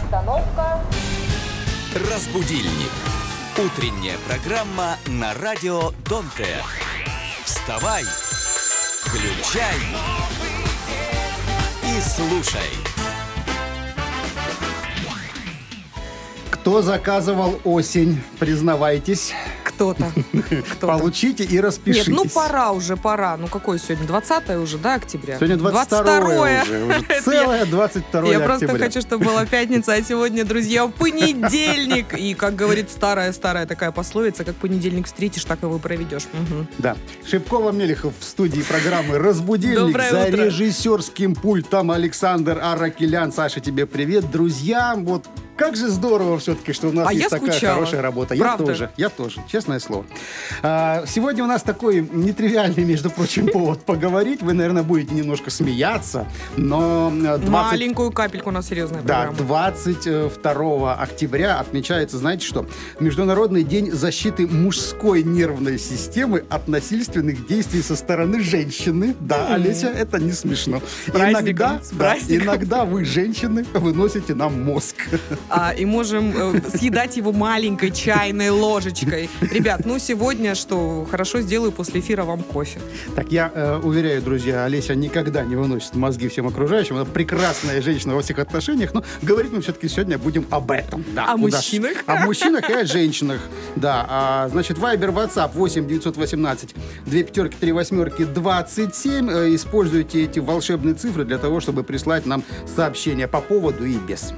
Остановка. Разбудильник. Утренняя программа на радио Дон ТР. Вставай, включай и слушай. Кто заказывал осень, признавайтесь. Кто-то. Получите и распишитесь. Нет, пора уже, пора. Какой сегодня? 20 уже, да, октября? Сегодня 22 уже целое 22 октября. Я просто хочу, чтобы была пятница, а сегодня, друзья, понедельник. И, как говорит старая такая пословица, как понедельник встретишь, так его проведешь. Угу. Да. Шипкова-Мелехов в студии программы «Разбудильник». Доброе За утро. Режиссерским пультом Александр Аракелян. Саша, тебе привет. Друзья, как же здорово все-таки, что у нас есть такая скучала. Хорошая работа. Правда? Я тоже, честное слово. Сегодня у нас такой нетривиальный, между прочим, повод поговорить. Вы, наверное, будете немножко смеяться, но... Маленькую капельку, у нас серьезная Да, программа. 22 октября отмечается, знаете что? Международный день защиты мужской нервной системы от насильственных действий со стороны женщины. Да, Олеся, это не смешно. праздником, с праздником. Иногда вы, женщины, выносите нам мозг. И можем съедать его маленькой чайной ложечкой. Ребят, сегодня что? Хорошо сделаю после эфира вам кофе. Так, я уверяю, друзья, Олеся никогда не выносит мозги всем окружающим. Она прекрасная женщина во всех отношениях, но говорить мы все-таки сегодня будем об этом. Да, О мужчинах? О мужчинах и о женщинах. Да, значит, Viber, WhatsApp 8 918 2 3 8 27. Используйте эти волшебные цифры для того, чтобы прислать нам сообщения по поводу и без.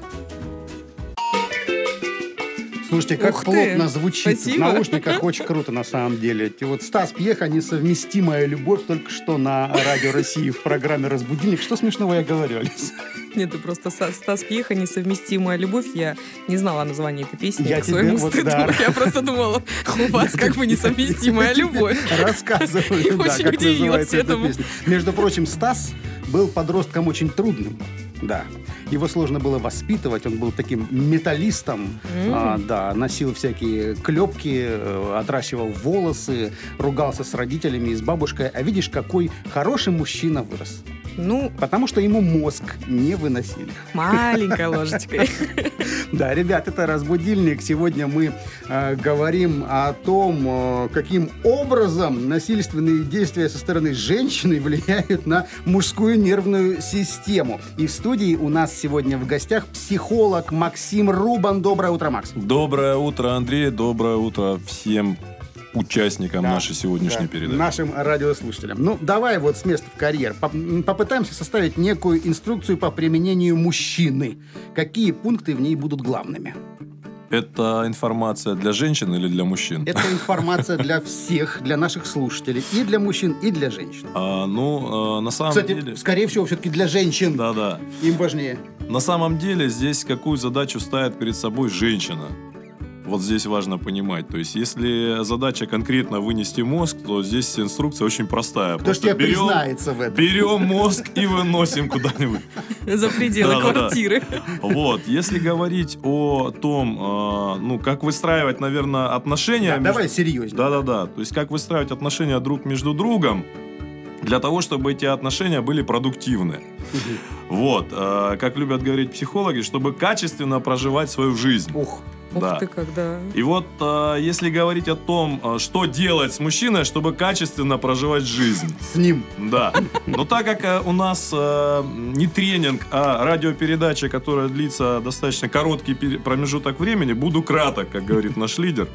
Слушайте, как Ух ты! плотно звучит Спасибо. в наушниках, очень круто на самом деле. Стас Пьеха, «Несовместимая любовь», только что на Радио России в программе «Разбудильник». Что смешного я говорю, Алис? Нет, это просто Стас Пьеха, «Несовместимая любовь». Я не знала название этой песни. Я к своему тебе стыду. да. Я просто думала, у вас как бы несовместимая любовь. Рассказываю, И да, очень как удивилась называется эта этому. песня. Между прочим, Стас был подростком очень трудным. Да. Его сложно было воспитывать, он был таким металлистом, носил всякие клепки, отращивал волосы, ругался с родителями и с бабушкой. А видишь, какой хороший мужчина вырос. Потому что ему мозг не выносили. Маленькой ложечкой. Да, ребят, это «Разбудильник». Сегодня мы говорим о том, каким образом насильственные действия со стороны женщины влияют на мужскую нервную систему. И в студии у нас сегодня в гостях психолог Максим Рубан. Доброе утро, Макс. Доброе утро, Андрей. Доброе утро всем участникам нашей сегодняшней передачи. Нашим радиослушателям. Давай с места в карьер. Попытаемся составить некую инструкцию по применению мужчины. Какие пункты в ней будут главными? Это информация для женщин или для мужчин? Это информация для всех, для наших слушателей. И для мужчин, и для женщин. На самом Кстати, деле... скорее всего, все-таки для женщин. Да. Им важнее. На самом деле, здесь какую задачу ставит перед собой женщина? Вот здесь важно понимать. То есть, если задача конкретно вынести мозг, то здесь инструкция очень простая. Кто ж тебе признается в этом? Берем мозг и выносим куда-нибудь. За пределы квартиры. Если говорить о том, как выстраивать, наверное, отношения... Давай серьезнее. Да. То есть, как выстраивать отношения друг между другом, для того, чтобы эти отношения были продуктивны. Как любят говорить психологи, чтобы качественно проживать свою жизнь. Ух ты, когда... И если говорить о том, что делать с мужчиной, чтобы качественно проживать жизнь. С ним. Да. Но так как у нас не тренинг, а радиопередача, которая длится достаточно короткий промежуток времени, буду краток, как говорит наш лидер.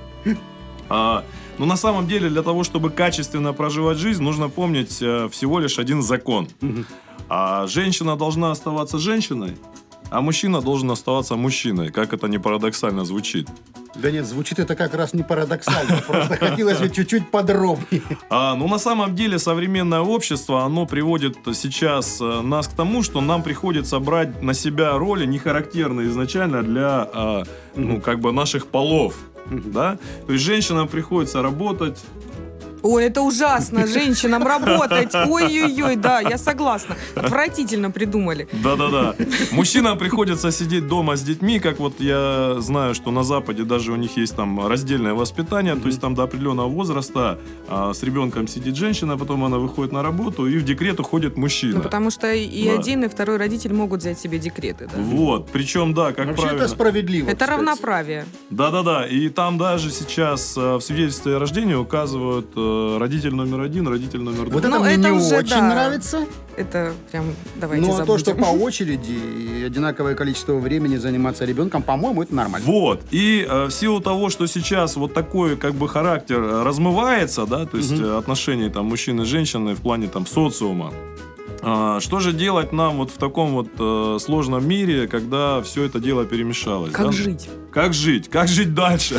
Но на самом деле для того, чтобы качественно проживать жизнь, нужно помнить всего лишь один закон. Женщина должна оставаться женщиной, а мужчина должен оставаться мужчиной. Как это не парадоксально звучит. Да нет, звучит это как раз не парадоксально. Просто хотелось бы чуть-чуть подробнее. На самом деле современное общество, оно приводит сейчас нас к тому, что нам приходится брать на себя роли, не характерные изначально для наших полов. Да? То есть женщинам приходится работать, Ой, это ужасно, женщинам работать. Ой-ой-ой, да, я согласна. Отвратительно придумали. Да-да-да. Мужчинам приходится сидеть дома с детьми, как вот я знаю, что на Западе даже у них есть там раздельное воспитание, то есть там до определенного возраста с ребенком сидит женщина, потом она выходит на работу, и в декрет уходит мужчина. Ну, потому что и Да. один, и второй родитель могут взять себе декреты. Да? Вот, причем, да, как Вообще правильно. это справедливо. Это кстати. равноправие. Да-да-да, и там даже сейчас в свидетельстве о рождении указывают родитель номер 1, родитель номер 2. Вот это Ну, мне это не уже, очень да. нравится. Это прям, давайте Но то, что забудем. по очереди и одинаковое количество времени заниматься ребенком, по-моему, это нормально. Вот. И в силу того, что сейчас вот такой как бы характер размывается, да, то есть отношения там мужчины и женщины в плане там социума, что же делать нам вот в таком вот сложном мире, когда все это дело перемешалось? Как да? жить? Как жить? Как жить дальше?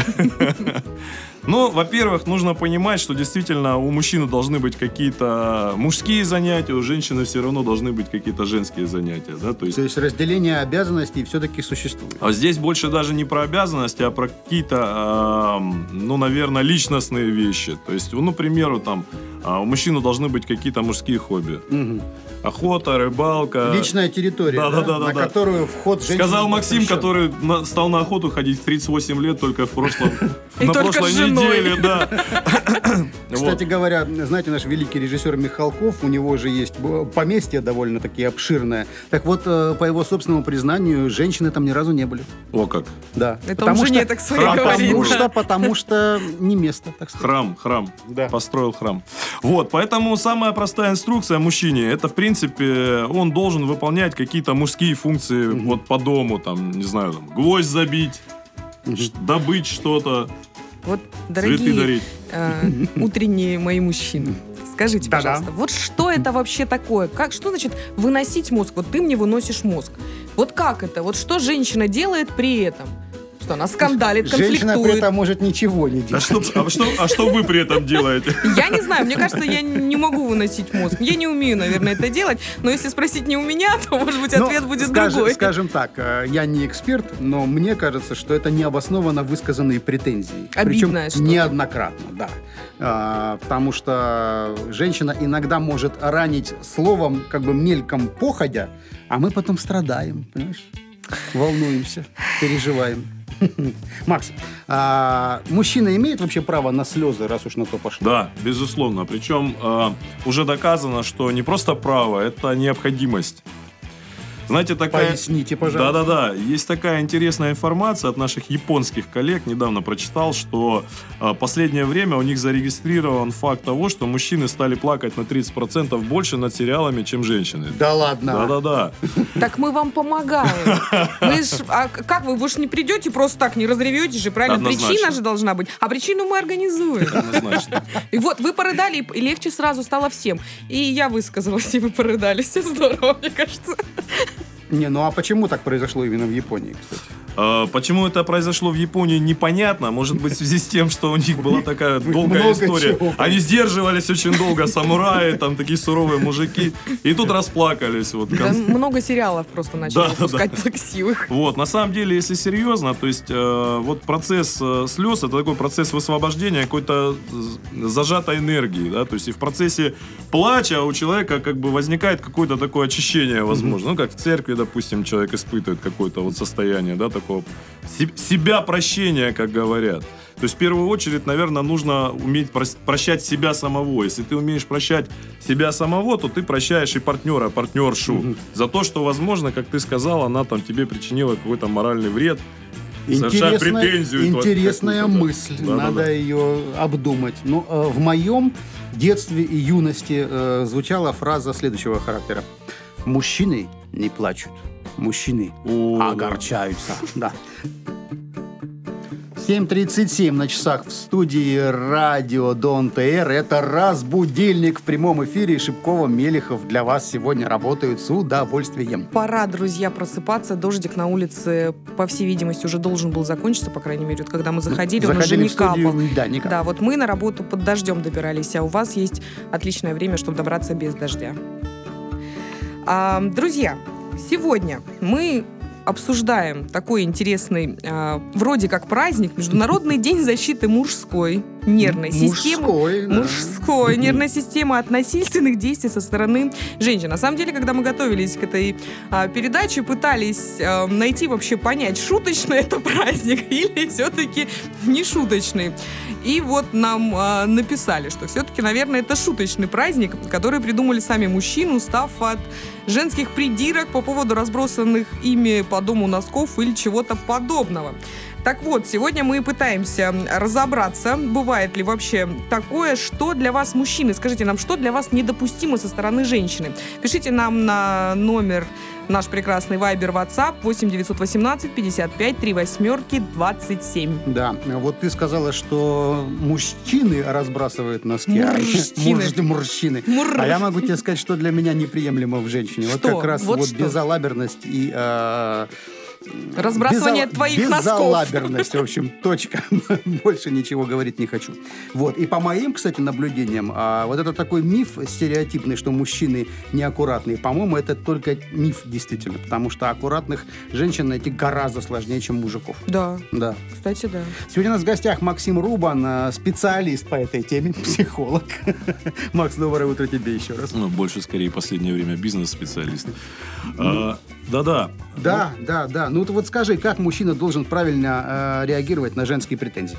Ну, во-первых, нужно понимать, что действительно у мужчины должны быть какие-то мужские занятия, у женщины все равно должны быть какие-то женские занятия, да, то есть... То есть разделение обязанностей все-таки существует. А здесь больше даже не про обязанности, а про какие-то, ну, наверное, личностные вещи. То есть, ну, к примеру, там, у мужчины должны быть какие-то мужские хобби. Мгм. Охота, рыбалка. Личная территория, Да, на которую вход женщины Сказал Максим, запрещен. который стал на охоту ходить в 38 лет только в прошлом... И на только прошлой с женой. неделе, да. Кстати говоря, знаете, наш великий режиссер Михалков, у него же есть поместье довольно-таки обширное. Так вот, по его собственному признанию, женщины там ни разу не были. О как. Да. Это он жене так своей говорит. Потому что не место, так сказать. Храм. Да. Построил храм. Вот, поэтому самая простая инструкция мужчине, это, в принципе, он должен выполнять какие-то мужские функции вот по дому, там, не знаю, там, гвоздь забить, добыть что-то, Вот, цветы дорогие дарить. утренние мои мужчины, скажите, Да-да. пожалуйста, вот что это вообще такое? Что значит выносить мозг? Вот ты мне выносишь мозг. Вот как это? Вот что женщина делает при этом? Что она скандалит, Женщина при конфликтует? этом может ничего не А делать. что вы при этом делаете? Я не знаю, мне кажется, я не могу выносить мозг. Я не умею, наверное, это делать. Но если спросить не у меня, то, может быть, Ну, ответ будет другой. Скажем так, я не эксперт, но мне кажется, что это необоснованно высказанные претензии. Обидное Причем что-то. неоднократно, да. Потому что женщина иногда может ранить словом, как бы мельком походя, а мы потом страдаем, понимаешь? Волнуемся, переживаем. Макс, мужчина имеет вообще право на слезы, раз уж на то пошло? Да, безусловно. Причем уже доказано, что не просто право, это необходимость. Знаете, такая... Поясните, пожалуйста. Да-да-да. Есть такая интересная информация от наших японских коллег. Недавно прочитал, что последнее время у них зарегистрирован факт того, что мужчины стали плакать на 30% больше над сериалами, чем женщины. Да ладно. Да-да-да. Так мы вам помогаем. А как вы же не придете, просто так не разревете же, правильно? Однозначно. Причина же должна быть. А причину мы организуем. Однозначно. И вот вы порыдали, и легче сразу стало всем. И я высказалась, и вы порыдали. Все здорово, мне кажется. Не, ну а почему так произошло именно в Японии, кстати? Почему это произошло в Японии, непонятно. Может быть, в связи с тем, что у них была такая долгая Много история. чего. Они сдерживались очень долго, самураи, там такие суровые мужики. И тут расплакались. Вот, Да, много сериалов просто начали Да, выпускать да. плаксивых. Вот, на самом деле, если серьезно, то есть вот процесс слез, это такой процесс высвобождения какой-то зажатой энергии, да, то есть и в процессе плача у человека как бы возникает какое-то такое очищение, возможно, ну, как в церкви, допустим, человек испытывает какое-то вот состояние, да, такого себя прощения, как говорят. То есть в первую очередь, наверное, нужно уметь прощать себя самого. Если ты умеешь прощать себя самого, то ты прощаешь и партнера, партнершу за то, что, возможно, как ты сказал, она там тебе причинила какой-то моральный вред, совершая претензию. Интересная какую-то, да. мысль, Да-да-да. надо ее обдумать. Ну, в моем детстве и юности звучала фраза следующего характера. Мужчины не плачут, мужчины О, да. огорчаются. Да. 7:37 на часах в студии радио Дон ТР. Это «Разбудильник» в прямом эфире. Шипкова, Мелехов для вас сегодня работают с удовольствием. Пора, друзья, просыпаться. Дождик на улице, по всей видимости, уже должен был закончиться, по крайней мере, вот когда мы заходили, он уже не в студию, капал. да, не капал. Да, вот мы на работу под дождем добирались, а у вас есть отличное время, чтобы добраться без дождя. Друзья, сегодня мы обсуждаем такой интересный, вроде как праздник, Международный день защиты мужской нервной системы. Мужской, да. мужской нервной системы от насильственных действий со стороны женщин. На самом деле, когда мы готовились к этой передаче, пытались найти вообще понять, шуточный это праздник или все-таки не шуточный. И вот нам написали, что все-таки, наверное, это шуточный праздник, который придумали сами мужчины, устав от женских придирок по поводу разбросанных ими по дому носков или чего-то подобного. Так вот, сегодня мы пытаемся разобраться, бывает ли вообще такое, что для вас мужчины. Скажите нам, что для вас недопустимо со стороны женщины. Пишите нам на номер наш прекрасный Viber WhatsApp 8 918 55 38 27. Да, вот ты сказала, что мужчины разбрасывают носки. Мужчины. А я могу тебе сказать, что для меня неприемлемо в женщине. Что? Вот как раз Вот вот что? безалаберность и... Разбрасывание твоих носков. Безалаберность, в общем, точка. Больше ничего говорить не хочу. Вот. И по моим, кстати, наблюдениям, вот это такой миф стереотипный, что мужчины неаккуратные. По-моему, это только миф, действительно. Потому что аккуратных женщин найти гораздо сложнее, чем мужиков. Да, Да. кстати, да. Сегодня у нас в гостях Максим Рубан, специалист по этой теме, психолог. Макс, доброе утро тебе еще раз. Ну, больше, скорее, в последнее время бизнес-специалист. Да-да. Да. Ну, ты вот скажи, как мужчина должен правильно реагировать на женские претензии?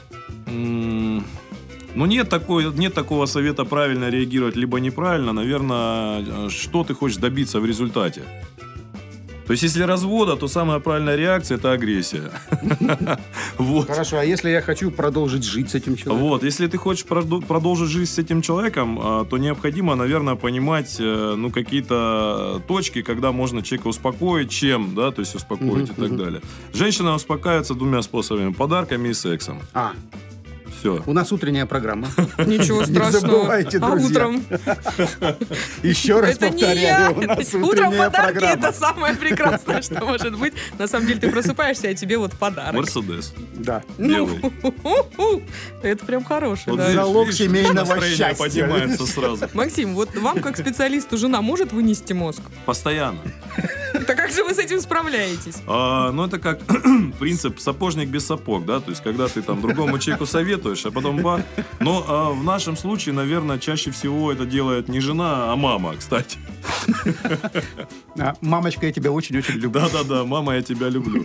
Ну, нет такого совета правильно реагировать, либо неправильно. Наверное, что ты хочешь добиться в результате. То есть, если развода, то самая правильная реакция – это агрессия. Вот. Хорошо, а если я хочу продолжить жить с этим человеком? Вот, если ты хочешь продолжить жизнь с этим человеком, то необходимо, наверное, понимать, какие-то точки, когда можно человека успокоить, чем, да, то есть успокоить и так далее. Женщина успокаивается двумя способами: подарками и сексом. Все. У нас утренняя программа. Ничего Не страшного. забывайте, А друзья. утром? Еще раз Это не я. повторяю, у нас Утром утренняя подарки программа. это самое прекрасное, что может быть. На самом деле ты просыпаешься, а тебе вот подарок. Мерседес. Да. Белый. Это прям хороший, Вот да. видишь, Залог семейного настроение счастья. поднимается сразу. Максим, вот вам как специалисту жена может вынести мозг? Постоянно. Так как же вы с этим справляетесь? Ну, это как принцип сапожник без сапог, да, то есть, когда ты там другому человеку советуешь, а потом бах. Но в нашем случае, наверное, чаще всего это делает не жена, а мама, кстати. Мамочка, я тебя очень-очень люблю. Да-да-да, мама, я тебя люблю.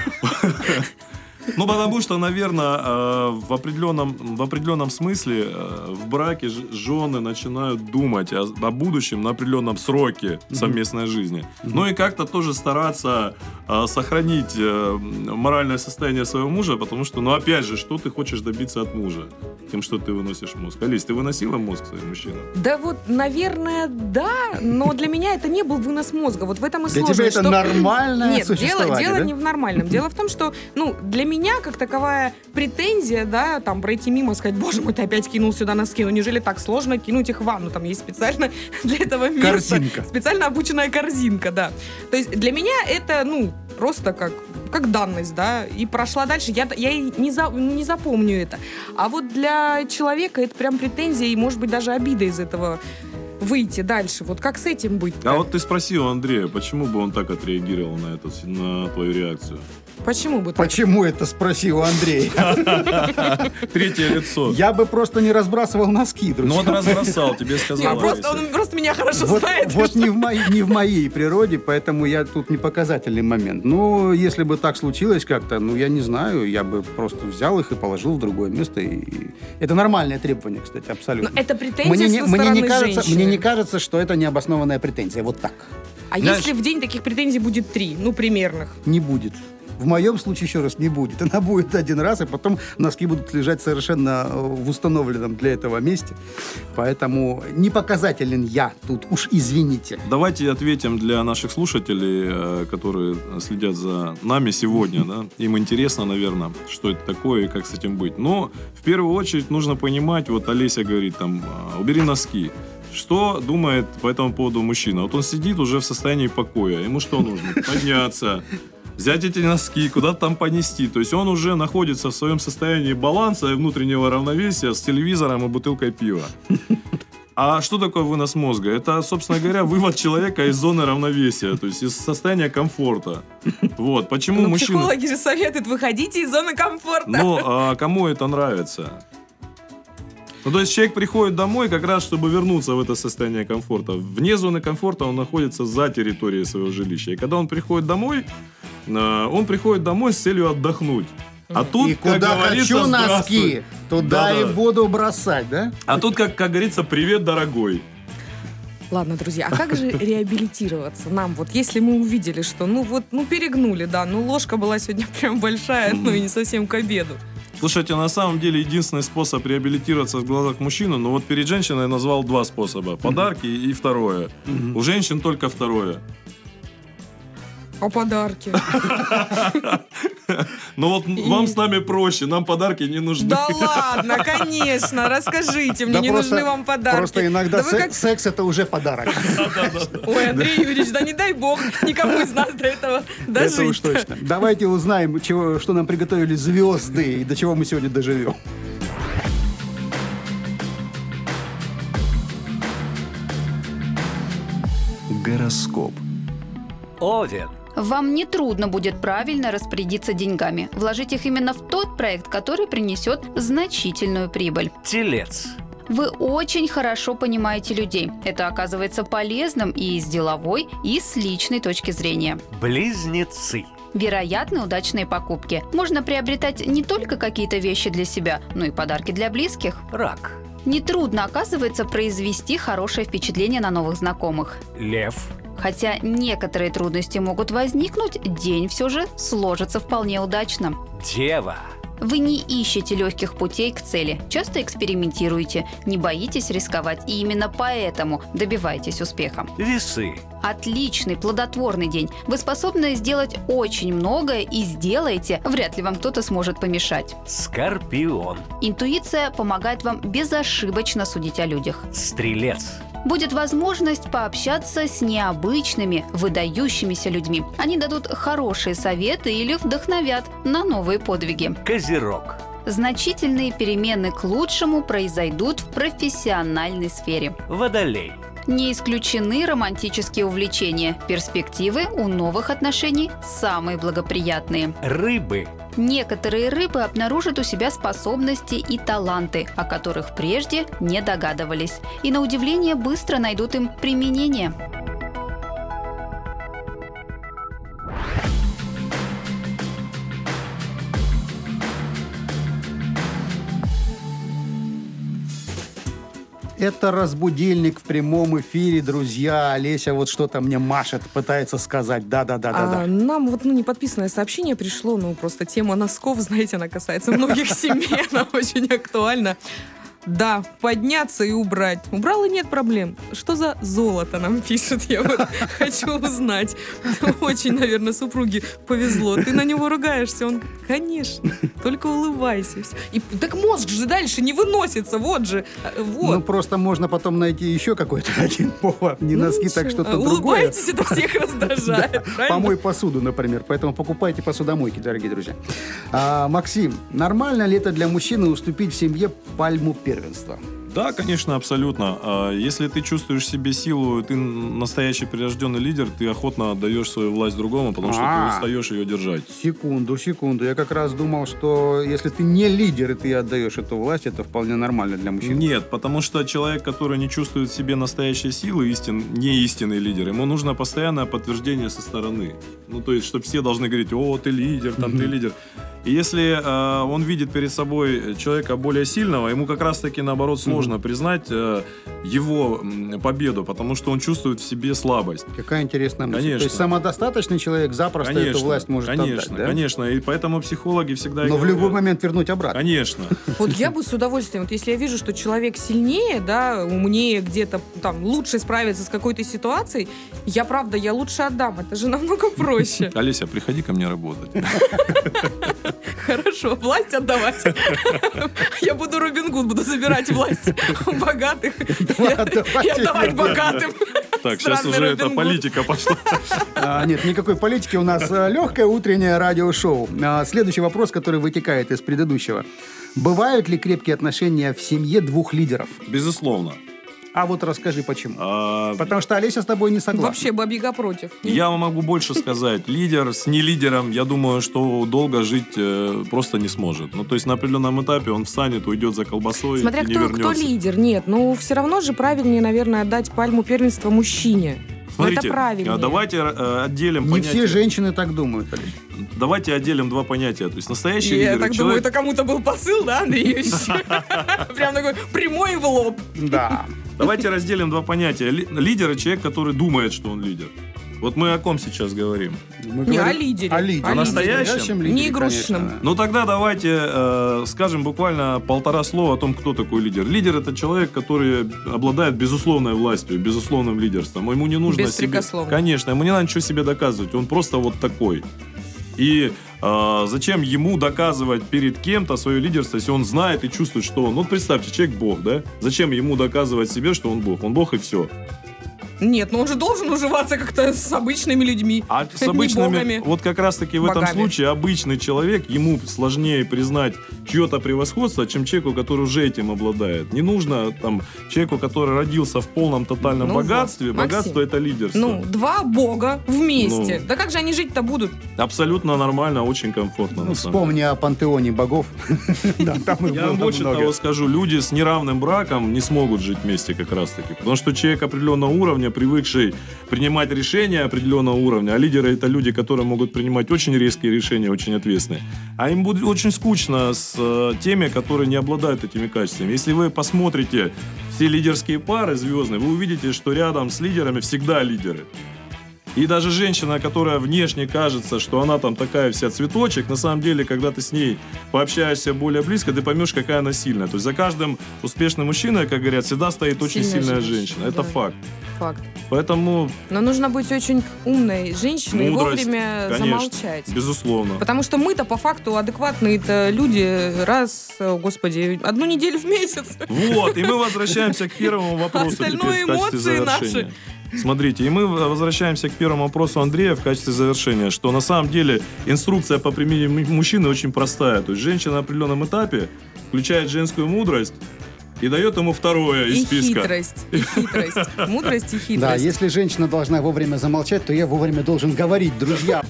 Ну, потому что, наверное, в определенном смысле в браке жены начинают думать о будущем на определенном сроке совместной жизни. Ну и как-то тоже стараться сохранить моральное состояние своего мужа, потому что, ну, опять же, что ты хочешь добиться от мужа тем, что ты выносишь мозг? Алис, ты выносила мозг своим мужчинам? Да вот, наверное, да, но для меня это не был вынос мозга. Вот в этом и Для сложность. тебя это что... нормальное Нет, существование, дело да? не в нормальном. Дело в том, что, для меня, как таковая претензия, да, там, пройти мимо, сказать: боже мой, ты опять кинул сюда носки, неужели так сложно кинуть их в ванну? Там есть специально для этого места. Корзинка. Специально обученная корзинка, да. То есть для меня это, просто как данность, да, и прошла дальше. Я и не запомню это. А вот для человека это прям претензия и, может быть, даже обида из этого выйти дальше. Вот как с этим быть? А вот ты спросил Андрея, почему бы он так отреагировал на твою реакцию? Почему бы так? Почему это, спросил Андрей? Третье лицо. Я бы просто не разбрасывал носки, друзья. Ну, он разбросал, тебе сказал. Он просто меня хорошо знает. Вот не в моей природе, поэтому я тут не показательный момент. Ну, если бы так случилось как-то, я не знаю, я бы просто взял их и положил в другое место. И... Это нормальное требование, кстати, абсолютно. Но это претензия со стороны женщины. Мне не кажется, что это необоснованная претензия. Вот так. А если в день таких претензий будет 3, примерных? Не будет. В моем случае, еще раз, не будет. Она будет один раз, и потом носки будут лежать совершенно в установленном для этого месте. Поэтому не показателен я тут, уж извините. Давайте ответим для наших слушателей, которые следят за нами сегодня. Да? Им интересно, наверное, что это такое и как с этим быть. Но в первую очередь нужно понимать, вот Олеся говорит, убери носки. Что думает по этому поводу мужчина? Вот он сидит уже в состоянии покоя. Ему что нужно? Подняться, взять эти носки, куда-то там понести. То есть он уже находится в своем состоянии баланса и внутреннего равновесия с телевизором и бутылкой пива. А что такое вынос мозга? Это, собственно говоря, вывод человека из зоны равновесия, то есть из состояния комфорта. Вот. Почему мужчина... Психологи же советуют: выходите из зоны комфорта. А кому это нравится? Ну, то есть человек приходит домой как раз, чтобы вернуться в это состояние комфорта. Вне зоны комфорта он находится за территорией своего жилища. И когда он приходит домой с целью отдохнуть. А тут, И куда как говорится, хочу носки, здравствуй. туда и Да-да. буду бросать, да? А тут, как говорится, привет, дорогой. Ладно, друзья, а как же реабилитироваться нам? Вот если мы увидели, что перегнули, да, ложка была сегодня прям большая, и не совсем к обеду. Слушайте, на самом деле единственный способ реабилитироваться в глазах мужчины, вот перед женщиной я назвал 2 способа. Подарки и второе. У женщин только второе. А подарки? Вам с нами проще, нам подарки не нужны. Да ладно, конечно, расскажите мне, Да не просто- нужны вам подарки. Просто иногда Да вы как- секс это уже подарок. Ой, Андрей Юрьевич, да не дай бог никому из нас до этого дожить. Это уж точно. Давайте узнаем, что нам приготовили звезды и до чего мы сегодня доживем. Гороскоп. Овен. Вам не трудно будет правильно распорядиться деньгами. Вложить их именно в тот проект, который принесет значительную прибыль. Телец. Вы очень хорошо понимаете людей. Это оказывается полезным и с деловой, и с личной точки зрения. Близнецы. Вероятны удачные покупки. Можно приобретать не только какие-то вещи для себя, но и подарки для близких. Рак. Нетрудно, оказывается, произвести хорошее впечатление на новых знакомых. Лев. Хотя некоторые трудности могут возникнуть, день все же сложится вполне удачно. Дева. Вы не ищете легких путей к цели, часто экспериментируете, не боитесь рисковать, и именно поэтому добиваетесь успеха. Весы. Отличный, плодотворный день. Вы способны сделать очень многое и сделаете, вряд ли вам кто-то сможет помешать. Скорпион. Интуиция помогает вам безошибочно судить о людях. Стрелец. Будет возможность пообщаться с необычными, выдающимися людьми. Они дадут хорошие советы или вдохновят на новые подвиги. Козерог. Значительные перемены к лучшему произойдут в профессиональной сфере. Водолей. Не исключены романтические увлечения. Перспективы у новых отношений самые благоприятные. Рыбы. Некоторые рыбы обнаружат у себя способности и таланты, о которых прежде не догадывались. И на удивление быстро найдут им применение. Это разбудильник в прямом эфире, друзья. Олеся вот что-то мне машет, пытается сказать. Да. Нам неподписанное сообщение пришло, просто тема носков, знаете, она касается многих семей, она очень актуальна. Да, подняться и убрать. Убрал и нет проблем. Что за золото нам пишет? Я вот хочу узнать. Очень, наверное, супруге повезло. Ты на него ругаешься. Он, конечно, только улыбайся. И так мозг же дальше не выносится. Вот же. Вот. Ну, просто можно потом найти еще какой-то один повод. Не носки, так что-то другое. Улыбайтесь, это всех раздражает. правильно? Помой посуду, например. Поэтому покупайте посудомойки, дорогие друзья. Максим, нормально ли это для мужчины уступить в семье пальму первенства? Да, конечно, абсолютно. Если ты чувствуешь в себе силу, ты настоящий прирожденный лидер, ты охотно отдаешь свою власть другому, потому что ты устаешь ее держать. Секунду. Я как раз думал, что если ты не лидер, и ты отдаешь эту власть, это вполне нормально для мужчин. Нет, потому что человек, который не чувствует в себе настоящей силы, не истинный лидер, ему нужно постоянное подтверждение со стороны. То есть, чтобы все должны говорить: о, ты лидер, ты лидер. И если он видит перед собой человека более сильного, ему как раз-таки, наоборот, сложно признать его победу, потому что он чувствует в себе слабость. Какая интересная мысль. Конечно. То есть самодостаточный человек запросто эту власть может отдать, да? Конечно. И поэтому психологи всегда... Но в любой момент вернуть обратно. Конечно. Вот я бы с удовольствием, если я вижу, что человек сильнее, да, умнее где-то там лучше справиться с какой-то ситуацией, я лучше отдам. Это же намного проще. Олеся, приходи ко мне работать. Хорошо, власть отдавать. Я буду Робин Гуд, буду забирать власть у богатых и отдавать богатым. Так, сейчас Странный уже Робин эта Гуд. политика пошла. Нет, никакой политики. У нас легкое утреннее радиошоу. Следующий вопрос, который вытекает из предыдущего. Бывают ли крепкие отношения в семье двух лидеров? Безусловно. А вот расскажи, почему. А, Потому что Олеся с тобой не согласна. Вообще, Баба-Яга против. Я вам могу больше сказать. Лидер с нелидером, я думаю, что долго жить просто не сможет. Ну, то есть на определенном этапе он встанет, уйдет за колбасой Смотря и не кто вернется. лидер. Нет, ну все равно же правильнее, наверное, отдать пальму первенства мужчине. Смотрите, это правильнее. давайте отделим Не понятия. все женщины так думают, Олеся. Давайте отделим два понятия. То есть настоящий Я лидер так и думаю, человек... это кому-то был посыл, да, Андреевич? Прям такой прямой в лоб. Да. Давайте разделим два понятия. Лидер и человек, который думает, что он лидер. Вот мы о ком сейчас говорим? Мы Не говорим о лидере. О лидере. О настоящем? лидере, Не игрушечном. конечно. Ну тогда давайте скажем буквально полтора слова о том, кто такой лидер. Лидер — это человек, который обладает безусловной властью, безусловным лидерством. Ему не нужно Беспрекословно. Конечно, ему не надо ничего себе доказывать. Он просто вот такой. И зачем ему доказывать перед кем-то свое лидерство, если он знает и чувствует, что он... Ну, представьте, человек Бог, да? Зачем ему доказывать себе, что он Бог? Он Бог и все. Нет, но он же должен уживаться как-то с обычными людьми. А с Не обычными... богами. Вот как раз-таки в этом Богами. случае обычный человек, ему сложнее признать чье-то превосходство, чем человеку, который уже этим обладает. Не нужно там человеку, который родился в полном тотальном Ну богатстве. вот, Максим. Богатство — это лидерство. Ну, два бога вместе. Ну. Да как же они жить-то будут? Абсолютно нормально, очень комфортно. Ну, на самом деле. вспомни о пантеоне богов. Да, там их Я вам было больше много. того скажу, люди с неравным браком не смогут жить вместе как раз-таки. Потому что человек определенного уровня, привыкший принимать решения определенного уровня, а лидеры — это люди, которые могут принимать очень резкие решения, очень ответственные. А им будет очень скучно с теми, которые не обладают этими качествами. Если вы посмотрите все лидерские пары звездные, вы увидите, что рядом с лидерами всегда лидеры. И даже женщина, которая внешне кажется, что она там такая вся цветочек, на самом деле, когда ты с ней пообщаешься более близко, ты поймешь, какая она сильная. То есть за каждым успешным мужчиной, как говорят, всегда стоит очень сильная женщина. Это да. факт. Факт. Поэтому Но нужно быть очень умной женщиной мудрость, и вовремя конечно, замолчать. безусловно. Потому что мы-то по факту адекватные-то люди раз, господи, одну неделю в месяц. Вот, и мы возвращаемся к первому вопросу. Остальное теперь в качестве эмоции завершения. наши. Смотрите, и мы возвращаемся к первому вопросу Андрея в качестве завершения, что на самом деле инструкция по применению мужчины очень простая. То есть женщина на определенном этапе включает женскую мудрость и дает ему второе из И списка. хитрость, и хитрость. Мудрость и Да, хитрость. если женщина должна вовремя замолчать, то я вовремя должен говорить, друзья.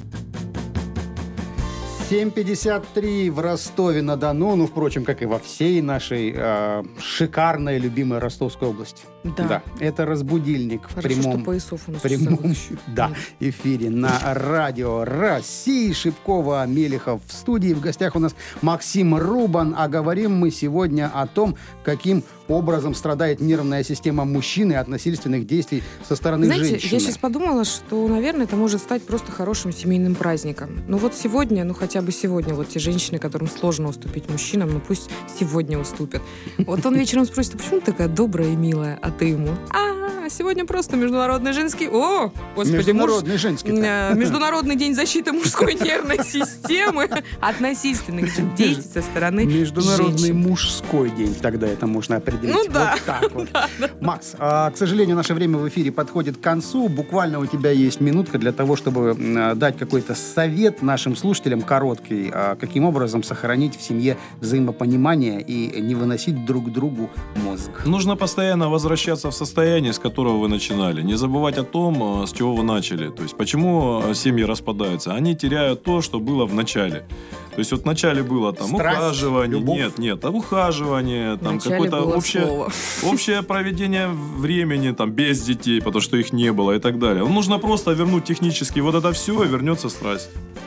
7:53 в Ростове-на-Дону, ну, впрочем, как и во всей нашей шикарной, любимой Ростовской области. Да. Это разбудильник в Хорошо, прямом, что поясов у нас прямом эфире на радио России. Шипкова, Мелехов в студии. В гостях у нас Максим Рубан. А говорим мы сегодня о том, каким образом страдает нервная система мужчины от насильственных действий со стороны Знаете, женщины. я сейчас подумала, что, наверное, это может стать просто хорошим семейным праздником. Ну вот сегодня, ну хотя бы сегодня, вот те женщины, которым сложно уступить мужчинам, ну пусть сегодня уступят. Вот он вечером спросит: а почему ты такая добрая и милая? А ты ему: сегодня просто международный женский... О, господи, Международный женский. Международный день защиты мужской нервной системы от насильственных действий со стороны Международный женщин. мужской день. Тогда это можно определить. Ну да. Вот так вот. Макс, к сожалению, наше время в эфире подходит к концу. Буквально у тебя есть минутка для того, чтобы дать какой-то совет нашим слушателям короткий. Каким образом сохранить в семье взаимопонимание и не выносить друг другу мозг. Нужно постоянно возвращаться в состояние, с которого вы начинали. Не забывать о том, с чего вы начали. То есть, почему семьи распадаются? Они теряют то, что было в начале. То есть, вот в начале было там Страсть, ухаживание. любовь. Нет, ухаживание, там Вначале какое-то было общее, слово. общее проведение времени там без детей, потому что их не было и так далее. Нужно просто вернуть технически вот это все, и вернется страсть.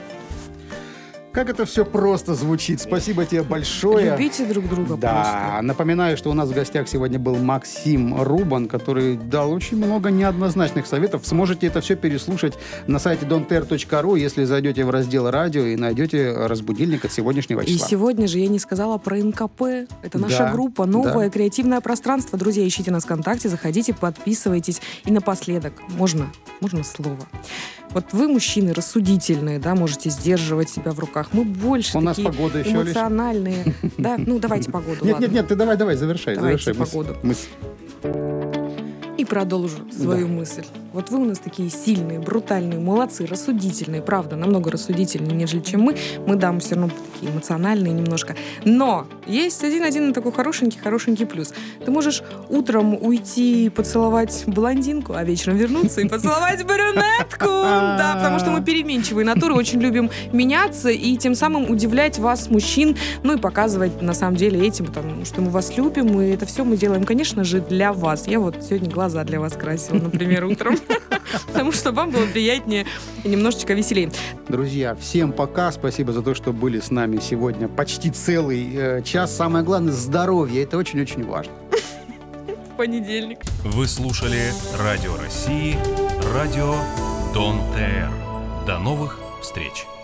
Как это все просто звучит. Спасибо тебе большое. Любите друг друга Да, напоминаю, что у нас в гостях сегодня был Максим Рубан, который дал очень много неоднозначных советов. Сможете это все переслушать на сайте donter.ru, если зайдете в раздел радио и найдете разбудильник от сегодняшнего И числа. сегодня же я не сказала про НКП. Это наша Да, группа, новое да. креативное пространство. Друзья, ищите нас ВКонтакте, заходите, подписывайтесь. И напоследок, можно слово. Вот вы, мужчины, рассудительные, да, можете сдерживать себя в руках. Мы больше У нас такие погода еще лишь. эмоциональные. Да, ну давайте погоду, ладно. Нет, ты давай, завершай. Давайте завершай погоду. мысль. И продолжу свою мысль. Вот вы у нас такие сильные, брутальные, молодцы, рассудительные, правда, намного рассудительнее, нежели чем мы. Мы, дамы, все равно такие эмоциональные немножко. Но есть один такой хорошенький плюс. Ты можешь утром уйти поцеловать блондинку, а вечером вернуться и поцеловать брюнетку. Да, потому что мы переменчивые натуры, очень любим меняться и тем самым удивлять вас, мужчин, ну и показывать на самом деле этим, потому что мы вас любим, и это все мы делаем, конечно же, для вас. Я вот сегодня глаза для вас красила, например, утром, потому что вам было приятнее и немножечко веселее. Друзья, всем пока. Спасибо за то, что были с нами сегодня почти целый час. Самое главное — здоровье. Это очень-очень важно. В понедельник. Вы слушали Радио России, радио Дон ТР. До новых встреч!